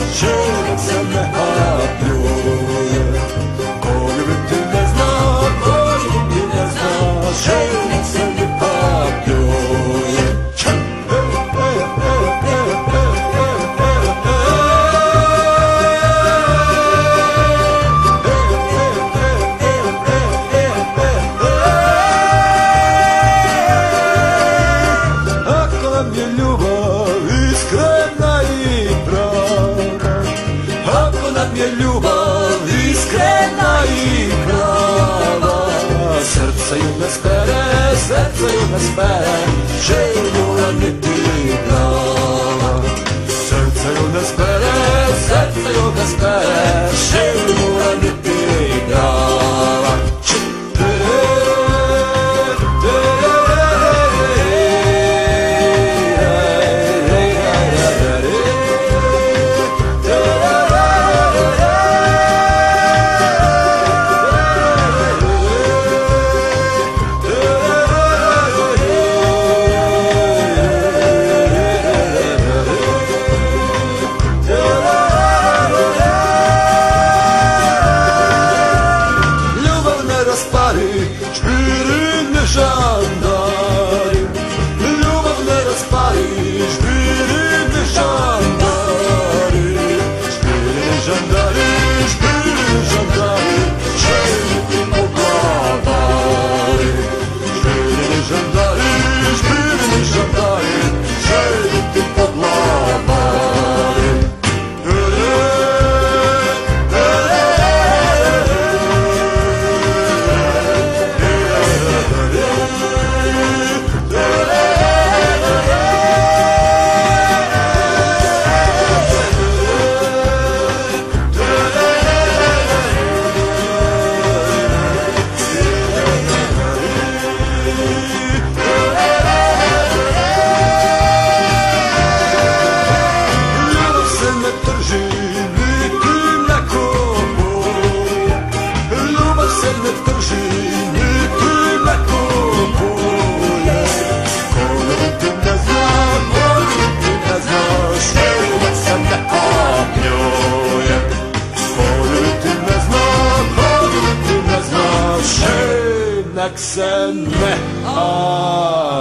čovjek se ne pljuje. Ko ljubiti ne zna, ko ljubiti ne zna, čovjek se ne pljuje. Ako nam je ljubav iskrena i prava, ako nam je ljubav iskrena i prava, srce ju ne spere, srce ju ne spere, želju nam niti glava. Srce ju ne spere, srce ju ne spere, želju nam niti glava. Žbiri ne žandari, ljubav ne raspali, žbiri ne žandari, žbiri ne žandari, žbiri ne žandari, želi ti po glavari. Žbiri ne žandari, žbiri ne žandari, želi ti po glavari. Nek se ne